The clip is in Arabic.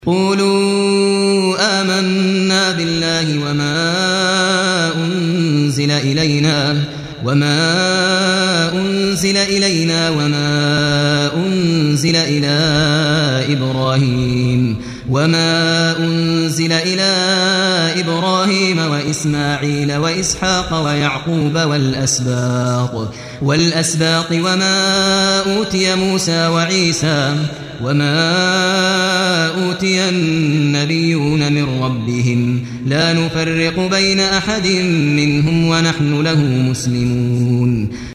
قولوا آمنا بالله وما أنزل إلينا وما أنزل إلى إبراهيم وإسماعيل وإسحاق ويعقوب والأسباط وما أوتي موسى وعيسى وما أوتي النبيون من ربهم لا نفرق بين أحد منهم ونحن له مسلمون